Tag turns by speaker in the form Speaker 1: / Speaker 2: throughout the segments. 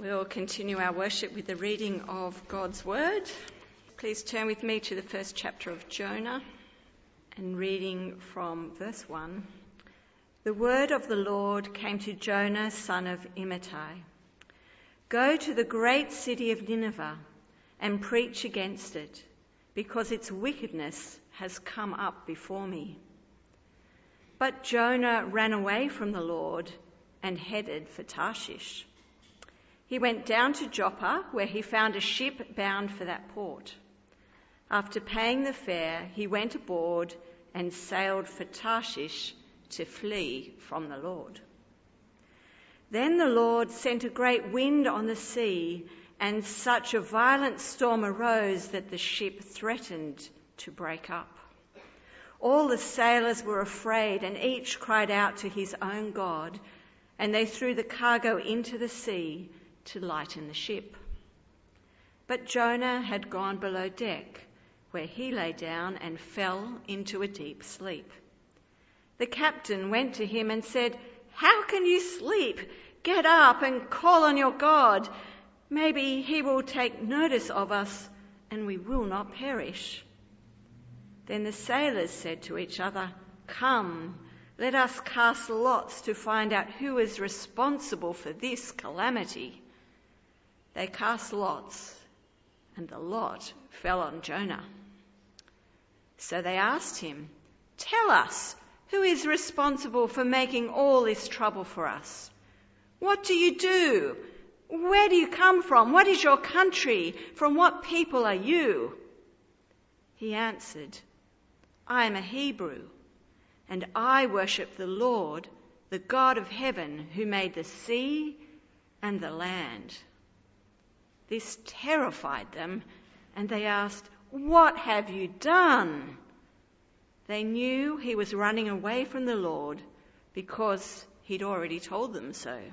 Speaker 1: We'll continue our worship with the reading of God's Word. Please turn with me to the first chapter of Jonah and reading from verse 1. The word of the Lord came to Jonah, son of Amittai. Go to the great city of Nineveh and preach against it, because its wickedness has come up before me. But Jonah ran away from the Lord and headed for Tarshish. He went down to Joppa, where he found a ship bound for that port. After paying the fare, he went aboard and sailed for Tarshish to flee from the Lord. Then the Lord sent a great wind on the sea, and such a violent storm arose that the ship threatened to break up. All the sailors were afraid, and each cried out to his own God, and they threw the cargo into the sea to lighten the ship. But Jonah had gone below deck, where he lay down and fell into a deep sleep. The captain went to him and said, "How can you sleep? Get up and call on your God. Maybe he will take notice of us and we will not perish." Then the sailors said to each other, "Come, let us cast lots to find out who is responsible for this calamity." They cast lots, and the lot fell on Jonah. So they asked him, "Tell us, who is responsible for making all this trouble for us? What do you do? Where do you come from? What is your country? From what people are you?" He answered, "I am a Hebrew, and I worship the Lord, the God of heaven, who made the sea and the land." This terrified them, and they asked, "What have you done?" They knew he was running away from the Lord because he'd already told them so.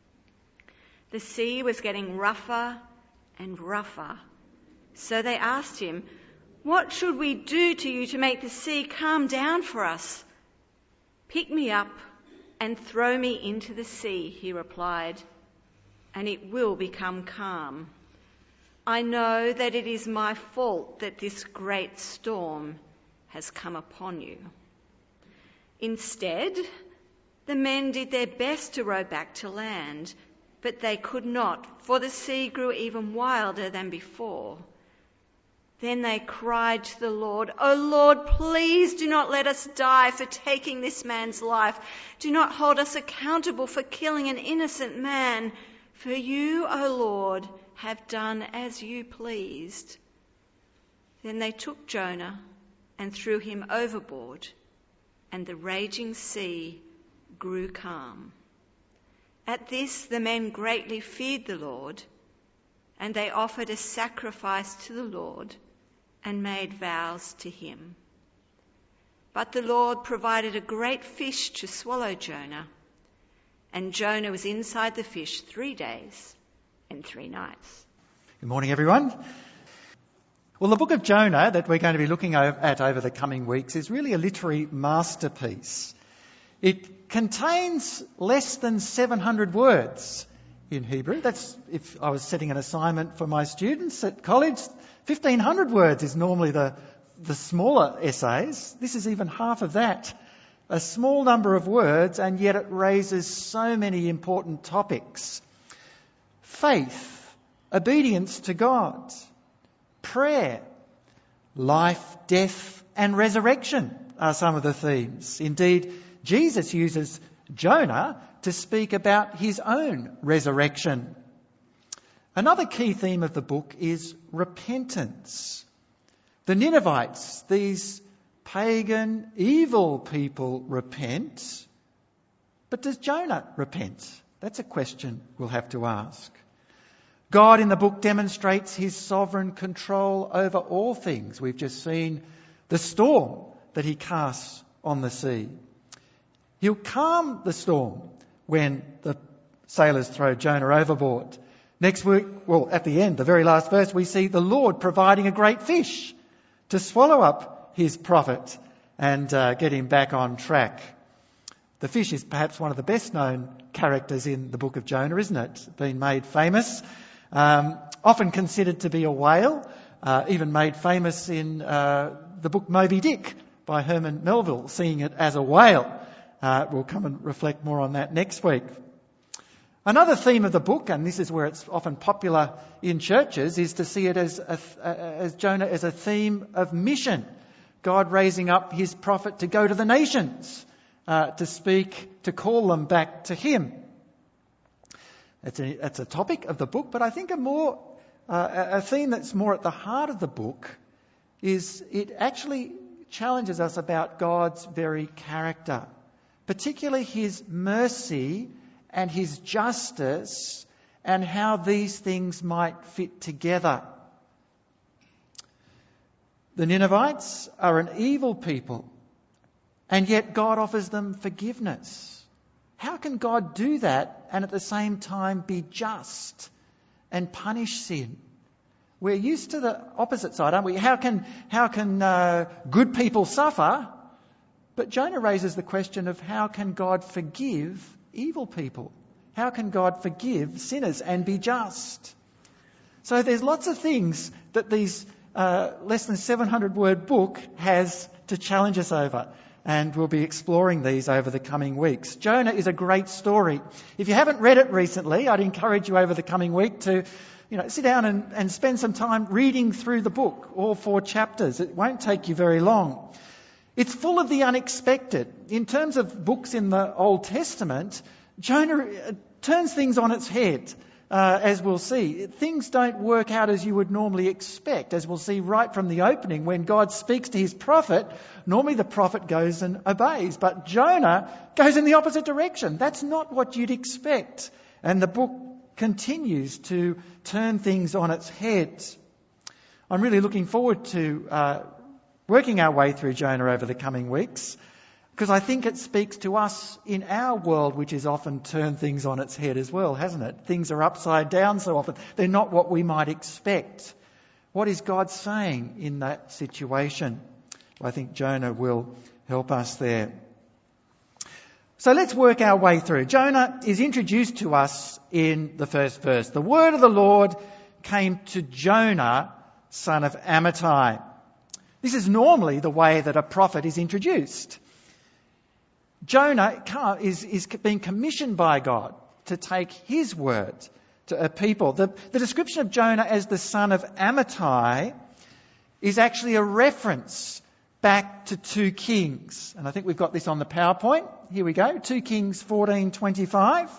Speaker 1: The sea was getting rougher and rougher, so they asked him, "What should we do to you to make the sea calm down for us?" "Pick me up and throw me into the sea," he replied, "and it will become calm. I know that it is my fault that this great storm has come upon you." Instead, the men did their best to row back to land, but they could not, for the sea grew even wilder than before. Then they cried to the Lord, "O Lord, please do not let us die for taking this man's life. Do not hold us accountable for killing an innocent man. For you, O Lord, have done as you pleased." Then they took Jonah and threw him overboard, and the raging sea grew calm. At this the men greatly feared the Lord, and they offered a sacrifice to the Lord and made vows to him. But the Lord provided a great fish to swallow Jonah, and Jonah was inside the fish 3 days and 3 nights.
Speaker 2: Good morning, everyone. Well, the book of Jonah that we're going to be looking at over the coming weeks is really a literary masterpiece. It contains less than 700 words in Hebrew. That's, if I was setting an assignment for my students at college, 1,500 words is normally the smaller essays. This is even half of that. A small number of words, and yet it raises so many important topics. Faith, obedience to God, prayer, life, death and resurrection are some of the themes. Indeed, Jesus uses Jonah to speak about his own resurrection. Another key theme of the book is repentance. The Ninevites, these pagan, evil people, repent. But does Jonah repent? That's a question we'll have to ask. God in the book demonstrates his sovereign control over all things. We've just seen the storm that he casts on the sea. He'll calm the storm when the sailors throw Jonah overboard. Next week, at the end, the very last verse, we see the Lord providing a great fish to swallow up his prophet and get him back on track. The fish is perhaps one of the best known characters in the book of Jonah, isn't it? It's been made famous. Often considered to be a whale, even made famous in the book Moby Dick by Herman Melville, seeing it as a whale. We'll come and reflect more on that next week. Another theme of the book, and this is where it's often popular in churches, is to see it as Jonah as a theme of mission. God raising up his prophet to go to the nations, to speak, to call them back to him. It's a topic of the book, but I think a theme that's more at the heart of the book is it actually challenges us about God's very character, particularly his mercy and his justice and how these things might fit together. The Ninevites are an evil people, and yet God offers them forgiveness. How can God do that and at the same time be just and punish sin? We're used to the opposite side, aren't we? How can good people suffer? But Jonah raises the question of how can God forgive evil people? How can God forgive sinners and be just? So there's lots of things that these less than 700 word book has to challenge us over. And we'll be exploring these over the coming weeks. Jonah is a great story. If you haven't read it recently, I'd encourage you over the coming week to sit down and spend some time reading through the book, all 4 chapters. It won't take you very long. It's full of the unexpected. In terms of books in the Old Testament, Jonah turns things on its head, as we'll see. Things don't work out as you would normally expect, as we'll see right from the opening. When God speaks to his prophet, normally the prophet goes and obeys. But Jonah goes in the opposite direction. That's not what you'd expect. And the book continues to turn things on its head. I'm really looking forward to working our way through Jonah over the coming weeks, because I think it speaks to us in our world, which has often turned things on its head as well, hasn't it? Things are upside down so often. They're not what we might expect. What is God saying in that situation? Well, I think Jonah will help us there. So let's work our way through. Jonah is introduced to us in the first verse. The word of the Lord came to Jonah, son of Amittai. This is normally the way that a prophet is introduced. Jonah is being commissioned by God to take his word to a people. The description of Jonah as the son of Amittai is actually a reference back to 2 Kings. And I think we've got this on the PowerPoint. Here we go, 2 Kings 14:25.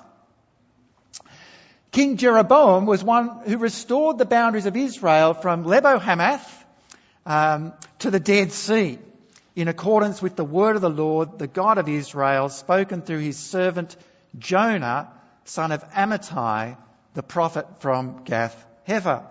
Speaker 2: King Jeroboam was one who restored the boundaries of Israel from Lebo-Hamath to the Dead Sea, in accordance with the word of the Lord, the God of Israel, spoken through his servant Jonah, son of Amittai, the prophet from Gath-Hepher.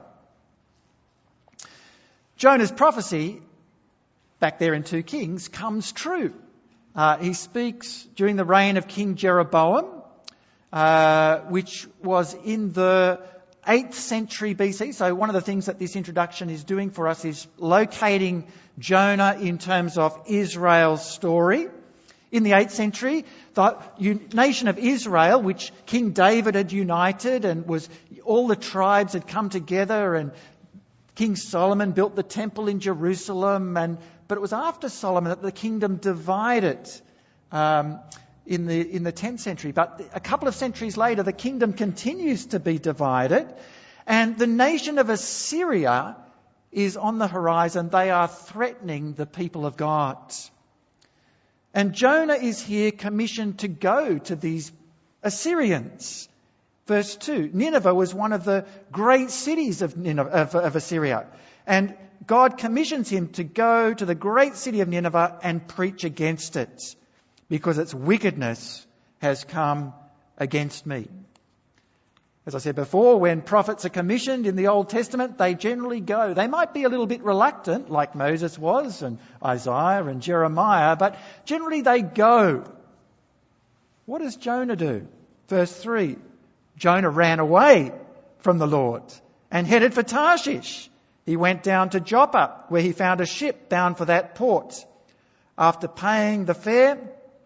Speaker 2: Jonah's prophecy, back there in 2 Kings, comes true. He speaks during the reign of King Jeroboam, which was in the 8th century BC. So one of the things that this introduction is doing for us is locating Jonah in terms of Israel's story. In the 8th century, the nation of Israel, which King David had united, and all the tribes had come together, and King Solomon built the temple in Jerusalem, but it was after Solomon that the kingdom divided in the 10th century. But a couple of centuries later, the kingdom continues to be divided, and the nation of Assyria is on the horizon. They are threatening the people of God. And Jonah is here commissioned to go to these Assyrians. Verse 2, Nineveh was one of the great cities of Assyria. And God commissions him to go to the great city of Nineveh and preach against it, because its wickedness has come against me. As I said before, when prophets are commissioned in the Old Testament, they generally go. They might be a little bit reluctant, like Moses was, and Isaiah and Jeremiah, but generally they go. What does Jonah do? Verse 3, Jonah ran away from the Lord and headed for Tarshish. He went down to Joppa, where he found a ship bound for that port. After paying the fare,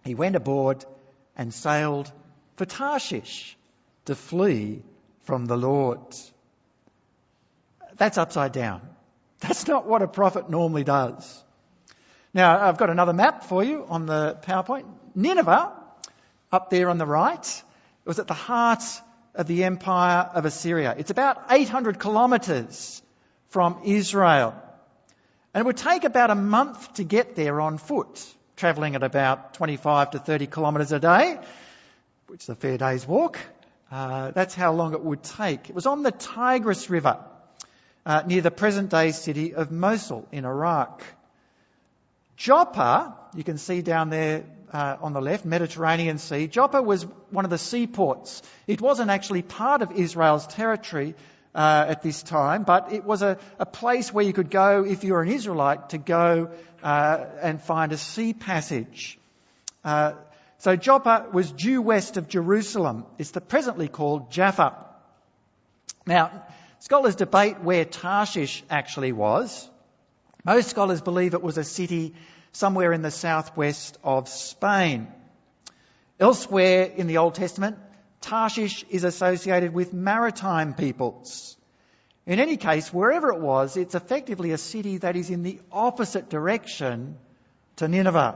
Speaker 2: he went aboard and sailed for Tarshish to flee from the Lord. That's upside down. That's not what a prophet normally does. Now, I've got another map for you on the PowerPoint. Nineveh, up there on the right, was at the heart of the empire of Assyria. It's about 800 kilometres from Israel. And it would take about a month to get there on foot, travelling at about 25 to 30 kilometres a day, which is a fair day's walk. That's how long it would take. It was on the Tigris River, near the present-day city of Mosul in Iraq. Joppa, you can see down there on the left, Mediterranean Sea. Joppa was one of the seaports. It wasn't actually part of Israel's territory at this time, but it was a place where you could go, if you were an Israelite, to go and find a sea passage. So Joppa was due west of Jerusalem. It's presently called Jaffa. Now, scholars debate where Tarshish actually was. Most scholars believe it was a city somewhere in the southwest of Spain. Elsewhere in the Old Testament, Tarshish is associated with maritime peoples. In any case, wherever it was, it's effectively a city that is in the opposite direction to Nineveh.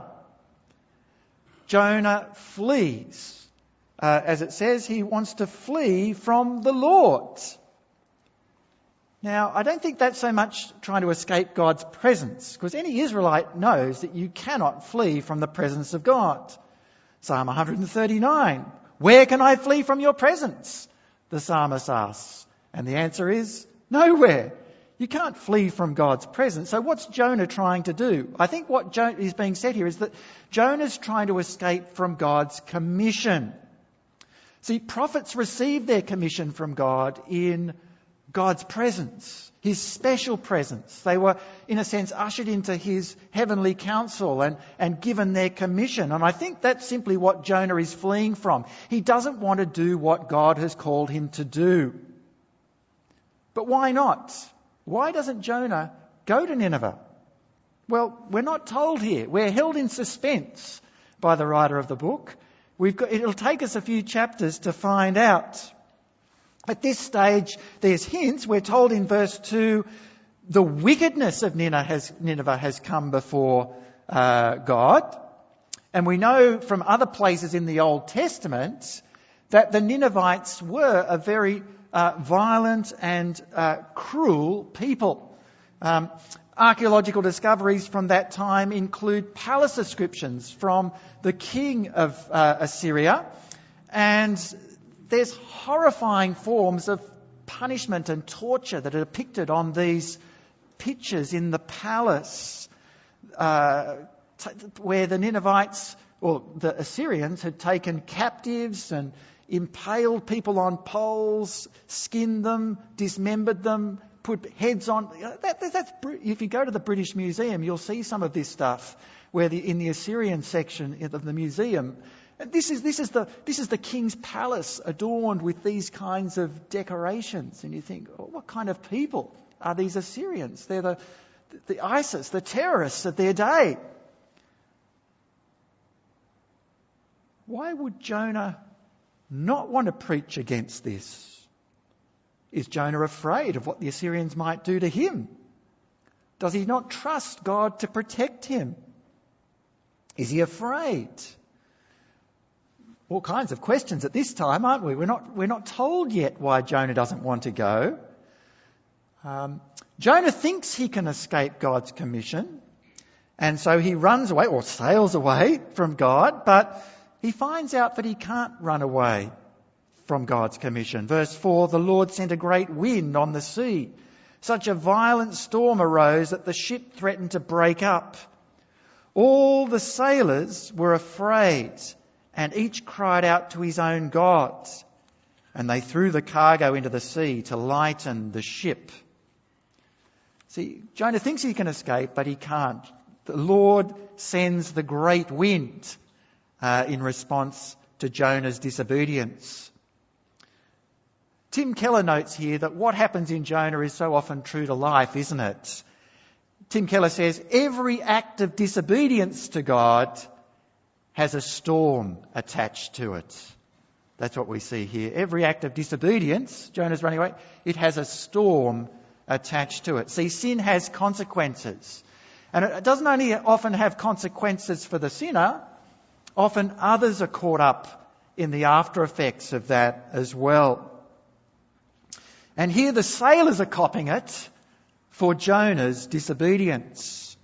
Speaker 2: Jonah flees. As it says, he wants to flee from the Lord. Now, I don't think that's so much trying to escape God's presence, because any Israelite knows that you cannot flee from the presence of God. Psalm 139, where can I flee from your presence? The psalmist asks. And the answer is nowhere. You can't flee from God's presence. So what's Jonah trying to do? I think what is being said here is that Jonah's trying to escape from God's commission. See, prophets receive their commission from God in God's presence, his special presence. They were, in a sense, ushered into his heavenly counsel and given their commission. And I think that's simply what Jonah is fleeing from. He doesn't want to do what God has called him to do. But why not? Why doesn't Jonah go to Nineveh? Well, we're not told here. We're held in suspense by the writer of the book. It'll take us a few chapters to find out. At this stage, there's hints. We're told in verse 2, the wickedness of Nineveh has come before God. And we know from other places in the Old Testament that the Ninevites were a very violent and cruel people. Archaeological discoveries from that time include palace inscriptions from the king of Assyria, and there's horrifying forms of punishment and torture that are depicted on these pictures in the palace, where the Ninevites, or the Assyrians, had taken captives and impaled people on poles, skinned them, dismembered them, put heads on. If you go to the British Museum, you'll see some of this stuff, where in the Assyrian section of the museum, this is the king's palace adorned with these kinds of decorations. And you think, oh, what kind of people are these Assyrians? They're the ISIS, the terrorists of their day. Why would Jonah not want to preach against this? Is Jonah afraid of what the Assyrians might do to him? Does he not trust God to protect him? Is he afraid? All kinds of questions at this time, aren't we? We're not told yet why Jonah doesn't want to go. Jonah thinks he can escape God's commission, and so he runs away or sails away from God, but he finds out that he can't run away from God's commission. Verse 4, the Lord sent a great wind on the sea. Such a violent storm arose that the ship threatened to break up. All the sailors were afraid, and each cried out to his own god. And they threw the cargo into the sea to lighten the ship. See, Jonah thinks he can escape, but he can't. The Lord sends the great wind in response to Jonah's disobedience. Tim Keller notes here that what happens in Jonah is so often true to life, isn't it? Tim Keller says, every act of disobedience to God has a storm attached to it. That's what we see here. Every act of disobedience, Jonah's running away, it has a storm attached to it. See, sin has consequences. And it doesn't only often have consequences for the sinner, often others are caught up in the after effects of that as well. And here the sailors are copping it for Jonah's disobedience.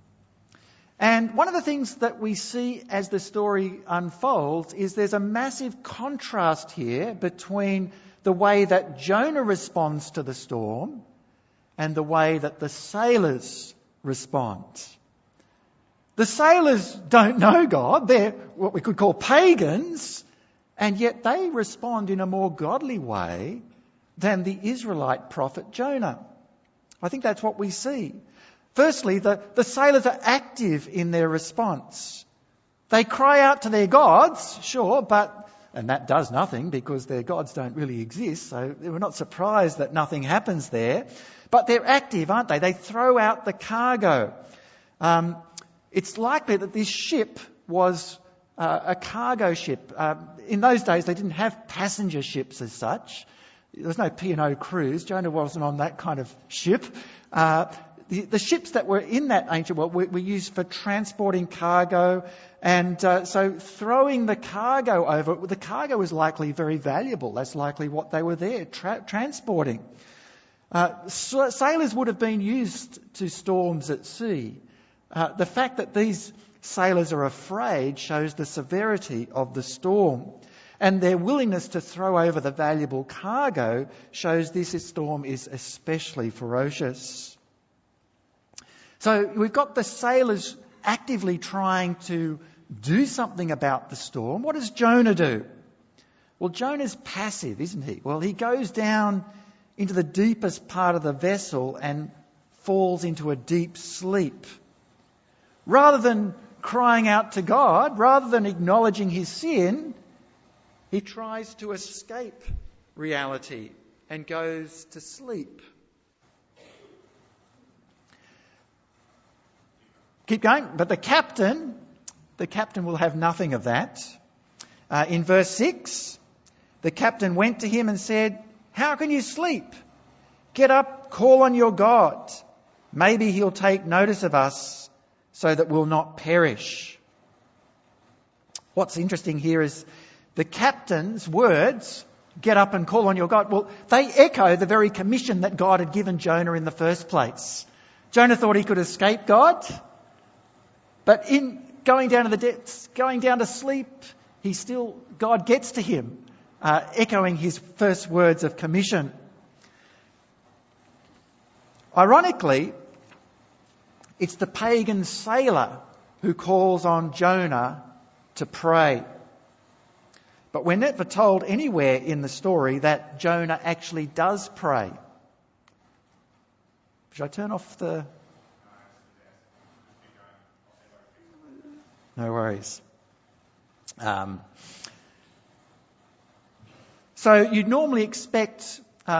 Speaker 2: And one of the things that we see as the story unfolds is there's a massive contrast here between the way that Jonah responds to the storm and the way that the sailors respond. The sailors don't know God. They're what we could call pagans, and yet they respond in a more godly way than the Israelite prophet Jonah. I think that's what we see. Firstly, the sailors are active in their response. They cry out to their gods, sure, and that does nothing because their gods don't really exist, so we're not surprised that nothing happens there. But they're active, aren't they? They throw out the cargo. It's likely that this ship was a cargo ship. In those days, they didn't have passenger ships as such. There was no P&O cruise. Jonah wasn't on that kind of ship. The ships that were in that ancient world were used for transporting cargo, and so throwing the cargo over, the cargo was likely very valuable. That's likely what they were there transporting. Sailors would have been used to storms at sea. The fact that these sailors are afraid shows the severity of the storm. And their willingness to throw over the valuable cargo shows this storm is especially ferocious. So we've got the sailors actively trying to do something about the storm. What does Jonah do? Well, Jonah's passive, isn't he? Well, he goes down into the deepest part of the vessel and falls into a deep sleep. Rather than crying out to God, rather than acknowledging his sin, he tries to escape reality and goes to sleep. Keep going. But the captain will have nothing of that. In verse 6, the captain went to him and said, "How can you sleep? Get up, call on your God. Maybe he'll take notice of us so that we'll not perish." What's interesting here is the captain's words, "Get up and call on your God," well, they echo the very commission that God had given Jonah in the first place. Jonah thought he could escape God, but in going down to the depths, going down to sleep, God gets to him, echoing his first words of commission. Ironically, it's the pagan sailor who calls on Jonah to pray. But we're never told anywhere in the story that Jonah actually does pray. Should I turn off the... No worries. So you'd normally expect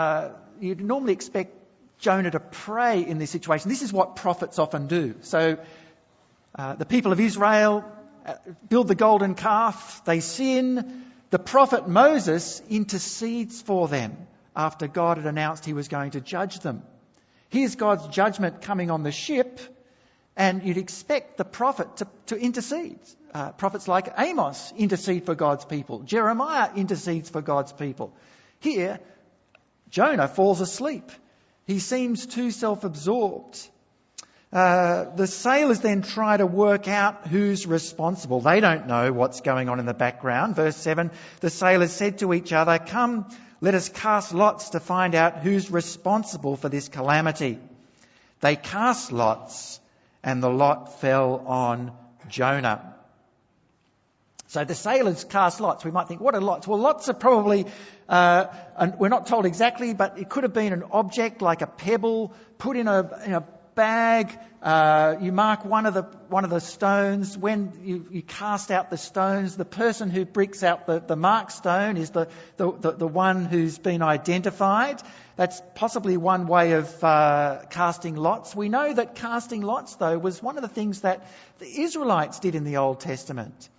Speaker 2: Jonah to pray in this situation. This is what prophets often do. So the people of Israel build the golden calf, they sin. The prophet Moses intercedes for them after God had announced he was going to judge them. Here's God's judgment coming on the ship, and you'd expect the prophet to intercede. Prophets like Amos intercede for God's people. Jeremiah intercedes for God's people. Here, Jonah falls asleep. He seems too self-absorbed. The sailors then try to work out who's responsible. They don't know what's going on in the background. Verse 7, the sailors said to each other, "Come, let us cast lots to find out who's responsible for this calamity." They cast lots, and the lot fell on Jonah. So the sailors cast lots. We might think, what are lots? Well, lots are probably, and we're not told exactly, but it could have been an object like a pebble put in a bag. You mark one of the stones. When you cast out the stones, the person who bricks out the marked stone is the one who's been identified. That's possibly one way of casting lots. We know that casting lots, though, was one of the things that the Israelites did in the Old Testament.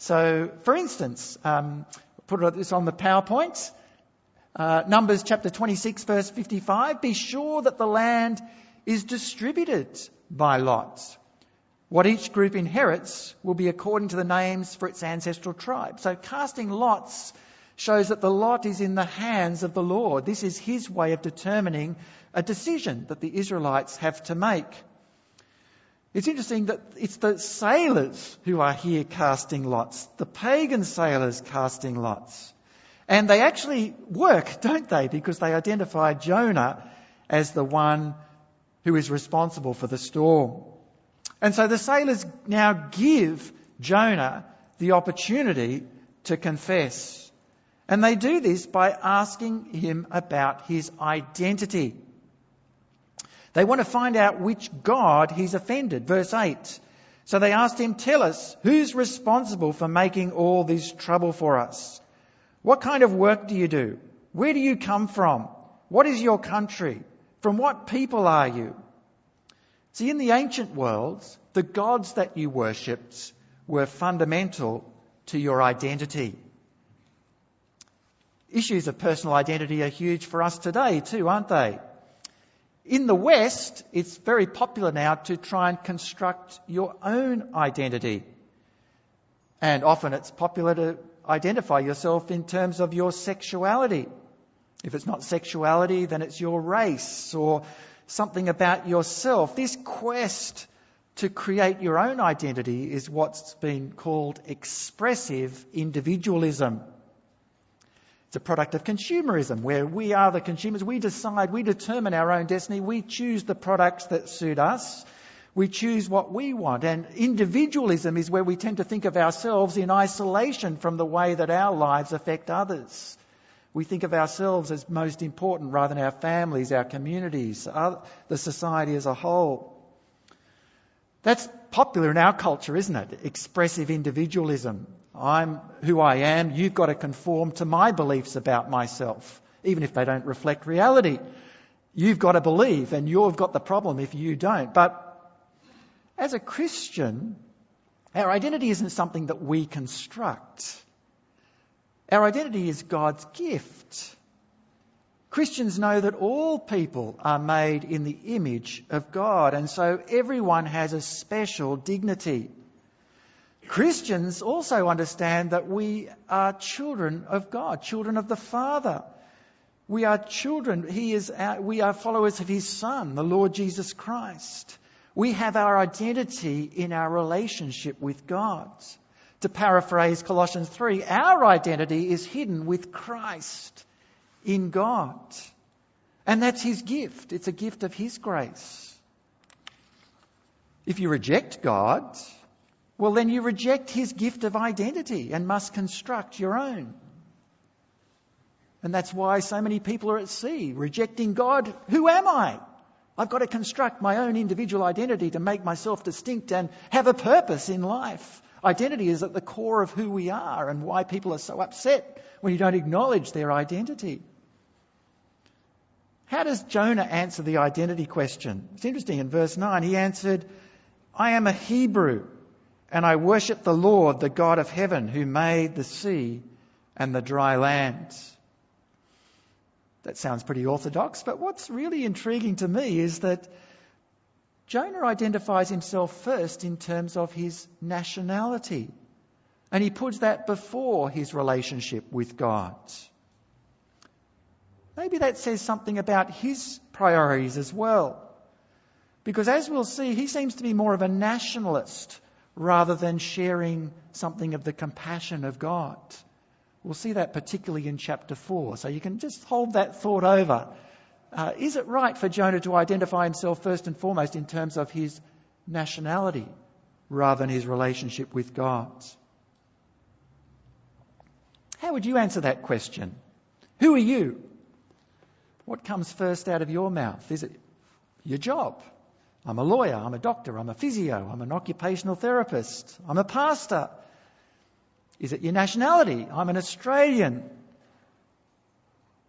Speaker 2: So, for instance, put this on the PowerPoint. Numbers chapter 26, verse 55. Be sure that the land is distributed by lots. What each group inherits will be according to the names for its ancestral tribe. So casting lots shows that the lot is in the hands of the Lord. This is his way of determining a decision that the Israelites have to make. It's interesting that it's the sailors who are here casting lots, the pagan sailors casting lots. And they actually work, don't they? Because they identify Jonah as the one who is responsible for the storm. And so the sailors now give Jonah the opportunity to confess. And they do this by asking him about his identity. They want to find out which God he's offended. Verse 8. So they asked him, tell us, who's responsible for making all this trouble for us? What kind of work do you do? Where do you come from? What is your country? From what people are you? See, in the ancient world, the gods that you worshipped were fundamental to your identity. Issues of personal identity are huge for us today too, aren't they? In the West, it's very popular now to try and construct your own identity. And often it's popular to identify yourself in terms of your sexuality. If it's not sexuality, then it's your race or something about yourself. This quest to create your own identity is what's been called expressive individualism. It's a product of consumerism, where we are the consumers. We decide, we determine our own destiny. We choose the products that suit us. We choose what we want. And individualism is where we tend to think of ourselves in isolation from the way that our lives affect others. We think of ourselves as most important rather than our families, our communities, the society as a whole. That's popular in our culture, isn't it? Expressive individualism. I'm who I am. You've got to conform to my beliefs about myself, even if they don't reflect reality. You've got to believe, and you've got the problem if you don't. But as a Christian, our identity isn't something that we construct. Our identity is God's gift. Christians know that all people are made in the image of God, and so everyone has a special dignity. Christians also understand that we are children of God, children of the Father. We are children. We are followers of his Son, the Lord Jesus Christ. We have our identity in our relationship with God. To paraphrase Colossians 3, our identity is hidden with Christ in God. And that's his gift. It's a gift of his grace. If you reject God, well, then you reject his gift of identity and must construct your own. And that's why so many people are at sea, rejecting God. Who am I? I've got to construct my own individual identity to make myself distinct and have a purpose in life. Identity is at the core of who we are and why people are so upset when you don't acknowledge their identity. How does Jonah answer the identity question? It's interesting. In verse 9, he answered, I am a Hebrew, and I worship the Lord, the God of heaven, who made the sea and the dry land. That sounds pretty orthodox, but what's really intriguing to me is that Jonah identifies himself first in terms of his nationality, and he puts that before his relationship with God. Maybe that says something about his priorities as well, because as we'll see, he seems to be more of a nationalist rather than sharing something of the compassion of God. We'll see that particularly in chapter 4. So you can just hold that thought over. Is it right for Jonah to identify himself first and foremost in terms of his nationality rather than his relationship with God? How would you answer that question? Who are you? What comes first out of your mouth? Is it your job? I'm a lawyer, I'm a doctor, I'm a physio, I'm an occupational therapist, I'm a pastor. Is it your nationality? I'm an Australian.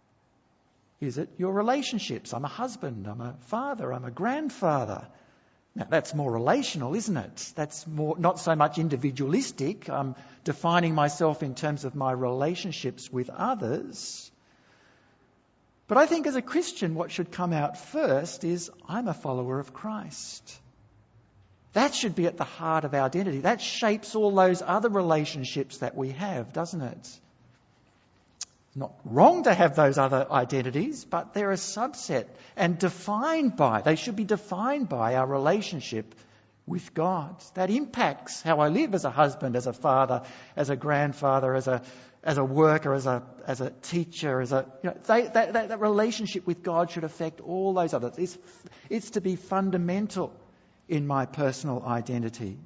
Speaker 2: Is it your relationships? I'm a husband, I'm a father, I'm a grandfather. Now, that's more relational, isn't it? That's more, not so much individualistic. I'm defining myself in terms of my relationships with others. But I think as a Christian, what should come out first is I'm a follower of Christ. That should be at the heart of our identity. That shapes all those other relationships that we have, doesn't it? It's not wrong to have those other identities, but they're a subset and they should be defined by our relationship with God. That impacts how I live as a husband, as a father, as a grandfather, as a worker, as a teacher, that relationship with God should affect all those others. It's to be fundamental in my personal identity.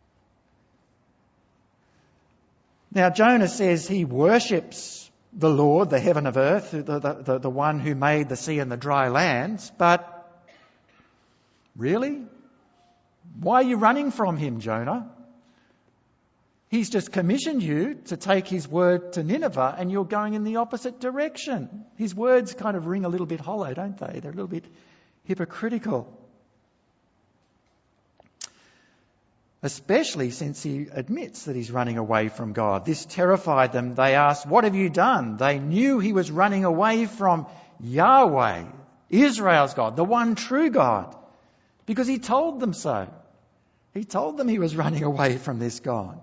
Speaker 2: Now, Jonah says he worships the Lord, the heaven of earth, the one who made the sea and the dry lands, but really? Why are you running from him, Jonah? He's just commissioned you to take his word to Nineveh and you're going in the opposite direction. His words kind of ring a little bit hollow, don't they? They're a little bit hypocritical. Especially since he admits that he's running away from God. This terrified them. They asked, "What have you done?" They knew he was running away from Yahweh, Israel's God, the one true God, because he told them so. He told them he was running away from this God.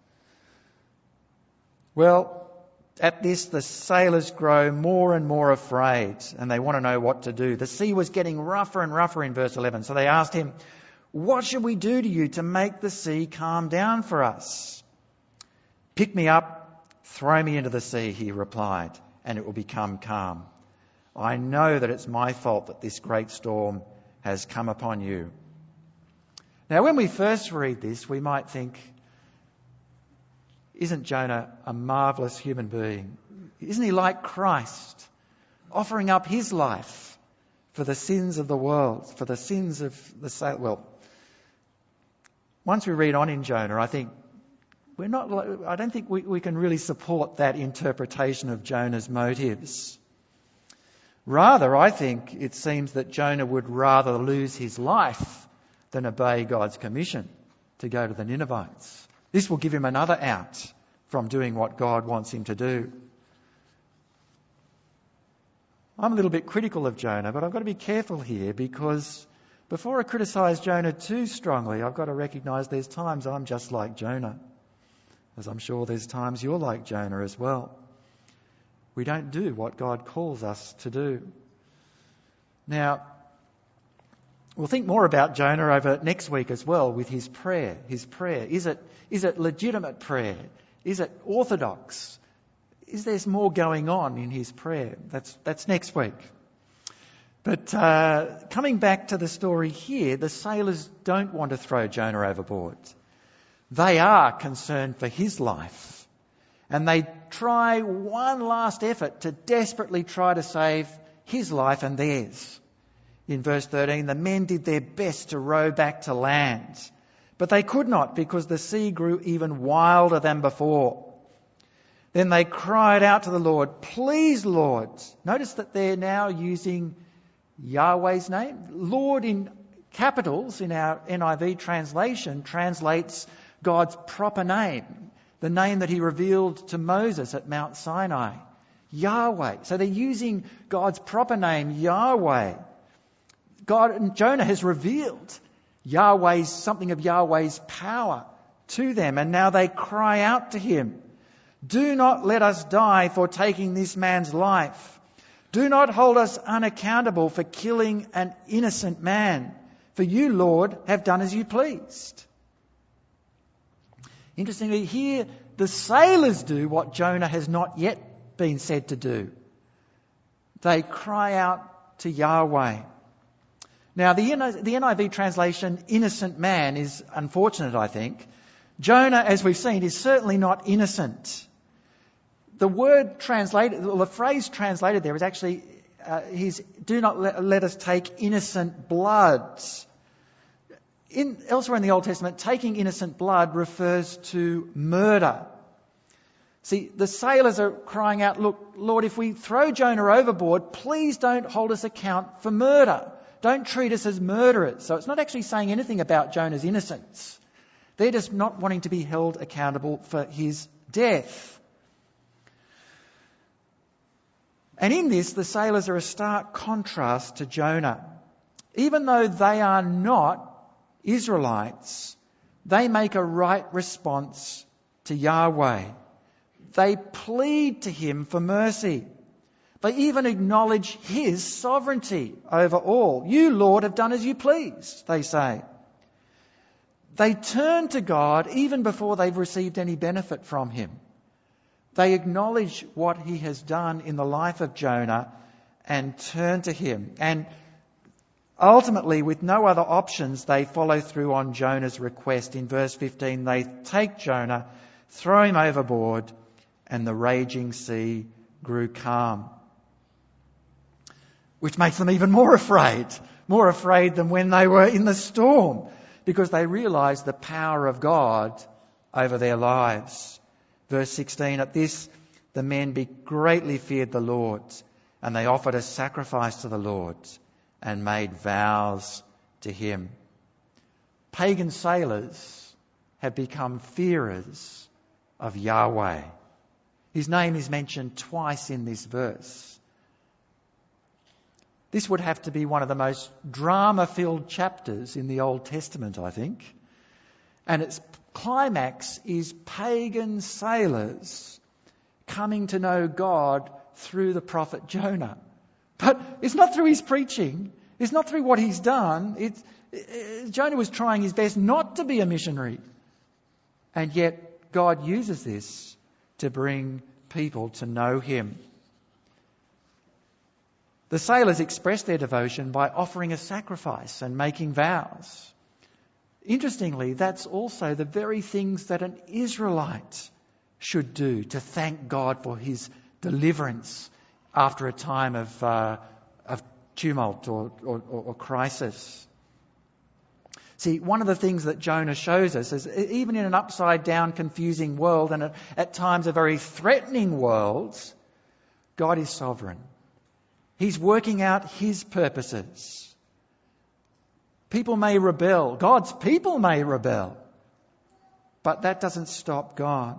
Speaker 2: Well, at this, the sailors grow more and more afraid, and they want to know what to do. The sea was getting rougher and rougher in verse 11, so they asked him, "What should we do to you to make the sea calm down for us?" "Pick me up, throw me into the sea," he replied, "and it will become calm. I know that it's my fault that this great storm has come upon you." Now, when we first read this, we might think, isn't Jonah a marvellous human being? Isn't he like Christ, offering up his life for the sins of the world, for the sins of the sailors? Well, once we read on in Jonah, I don't think we can really support that interpretation of Jonah's motives. Rather, I think it seems that Jonah would rather lose his life than obey God's commission to go to the Ninevites. This will give him another out from doing what God wants him to do. I'm a little bit critical of Jonah, but I've got to be careful here because before I criticise Jonah too strongly, I've got to recognise there's times I'm just like Jonah, as I'm sure there's times you're like Jonah as well. We don't do what God calls us to do. Now, we'll think more about Jonah over next week as well with his prayer. His prayer. Is it legitimate prayer? Is it orthodox? Is there more going on in his prayer? That's next week. But coming back to the story here, the sailors don't want to throw Jonah overboard. They are concerned for his life. And they try one last effort to desperately try to save his life and theirs. In verse 13, the men did their best to row back to land, but they could not because the sea grew even wilder than before. Then they cried out to the Lord, "Please, Lord." Notice that they're now using Yahweh's name. Lord in capitals in our NIV translation translates God's proper name, the name that he revealed to Moses at Mount Sinai, Yahweh. So they're using God's proper name, Yahweh. Jonah has revealed something of Yahweh's power to them, and now they cry out to him, "Do not let us die for taking this man's life. Do not hold us unaccountable for killing an innocent man, for you, Lord, have done as you pleased." Interestingly, here the sailors do what Jonah has not yet been said to do. They cry out to Yahweh. Now, the NIV translation, innocent man, is unfortunate, I think. Jonah, as we've seen, is certainly not innocent. The phrase translated there is actually, do not let us take innocent blood. Elsewhere in the Old Testament, taking innocent blood refers to murder. See, the sailors are crying out, "Look, Lord, if we throw Jonah overboard, please don't hold us account for murder. Don't treat us as murderers. So it's not actually saying anything about Jonah's innocence. They're just not wanting to be held accountable for his death. And in this, the sailors are a stark contrast to Jonah. Even though they are not Israelites, they make a right response to Yahweh. They plead to him for mercy. They even acknowledge his sovereignty over all. You, Lord, have done as you please, they say. They turn to God even before they've received any benefit from him. They acknowledge what he has done in the life of Jonah and turn to him. And ultimately, with no other options, they follow through on Jonah's request. In verse 15, they take Jonah, throw him overboard, and the raging sea grew calm. Which makes them even more afraid than when they were in the storm, because they realise the power of God over their lives. Verse 16, at this the men greatly feared the Lord, and they offered a sacrifice to the Lord and made vows to him. Pagan sailors have become fearers of Yahweh. His name is mentioned twice in this verse. This would have to be one of the most drama-filled chapters in the Old Testament, I think. And its climax is pagan sailors coming to know God through the prophet Jonah. But it's not through his preaching. It's not through what he's done. Jonah was trying his best not to be a missionary. And yet God uses this to bring people to know him. The sailors express their devotion by offering a sacrifice and making vows. Interestingly, that's also the very things that an Israelite should do to thank God for his deliverance after a time of tumult or crisis. See, one of the things that Jonah shows us is even in an upside-down, confusing world and at times a very threatening world, God is sovereign. He's working out his purposes. People may rebel. God's people may rebel. But that doesn't stop God.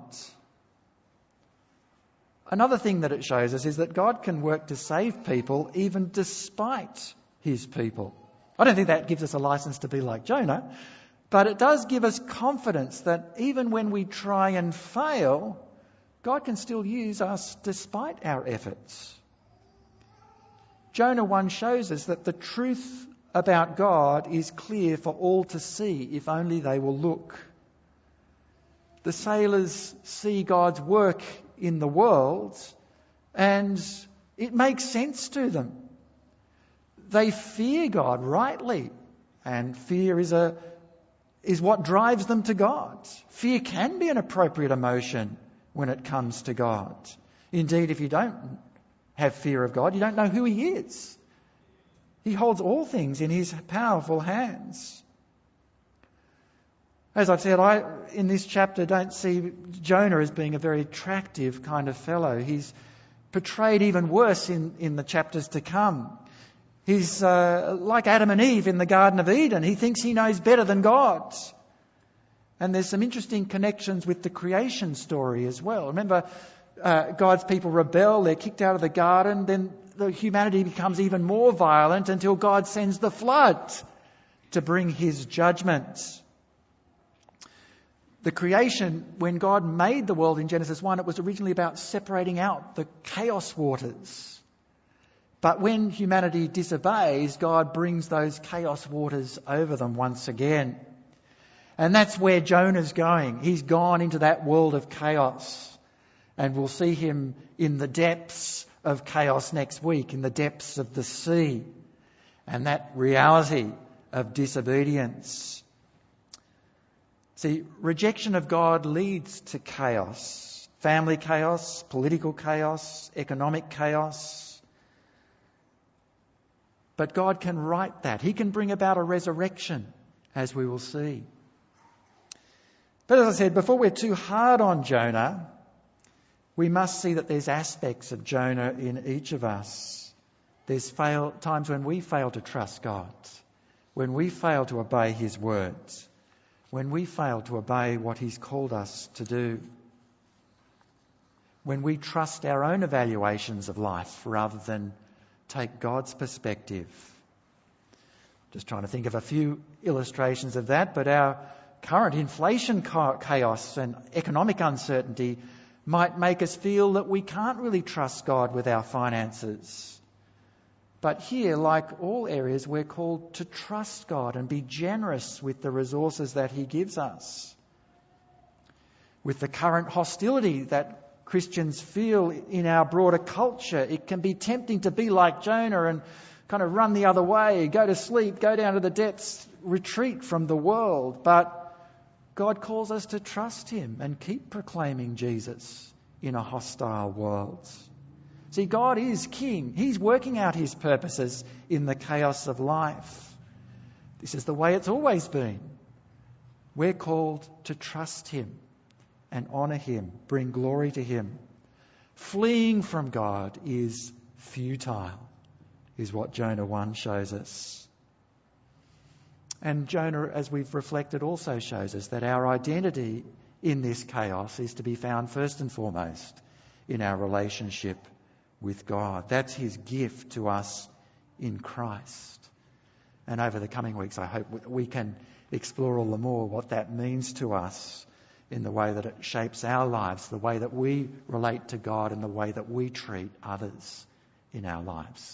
Speaker 2: Another thing that it shows us is that God can work to save people even despite his people. I don't think that gives us a license to be like Jonah, but it does give us confidence that even when we try and fail, God can still use us despite our efforts. Jonah 1 shows us that the truth about God is clear for all to see if only they will look. The sailors see God's work in the world and it makes sense to them. They fear God rightly, and fear is what drives them to God. Fear can be an appropriate emotion when it comes to God. Indeed, if you don't have fear of God, you don't know who he is. He holds all things in his powerful hands. As I've said, I, in this chapter, don't see Jonah as being a very attractive kind of fellow. He's portrayed even worse in the chapters to come. He's like Adam and Eve in the Garden of Eden. He thinks he knows better than God. And there's some interesting connections with the creation story as well. Remember, God's people rebel, they're kicked out of the garden, then the humanity becomes even more violent until God sends the flood to bring his judgment. The creation, when God made the world in Genesis 1, it was originally about separating out the chaos waters. But when humanity disobeys, God brings those chaos waters over them once again. And that's where Jonah's going. He's gone into that world of chaos. And we'll see him in the depths of chaos next week, in the depths of the sea. And that reality of disobedience. See, rejection of God leads to chaos. Family chaos, political chaos, economic chaos. But God can right that. He can bring about a resurrection, as we will see. But as I said, before we're too hard on Jonah, we must see that there's aspects of Jonah in each of us. There's times when we fail to trust God, when we fail to obey his words, when we fail to obey what he's called us to do, when we trust our own evaluations of life rather than take God's perspective. Just trying to think of a few illustrations of that, but our current inflation chaos and economic uncertainty might make us feel that we can't really trust God with our finances. But here, like all areas, we're called to trust God and be generous with the resources that he gives us. With the current hostility that Christians feel in our broader culture, it can be tempting to be like Jonah and kind of run the other way, go to sleep, go down to the depths, retreat from the world. But God calls us to trust him and keep proclaiming Jesus in a hostile world. See, God is king. He's working out his purposes in the chaos of life. This is the way it's always been. We're called to trust him and honour him, bring glory to him. Fleeing from God is futile, is what Jonah 1 shows us. And Jonah, as we've reflected, also shows us that our identity in this chaos is to be found first and foremost in our relationship with God. That's his gift to us in Christ. And over the coming weeks, I hope we can explore all the more what that means to us in the way that it shapes our lives, the way that we relate to God and the way that we treat others in our lives.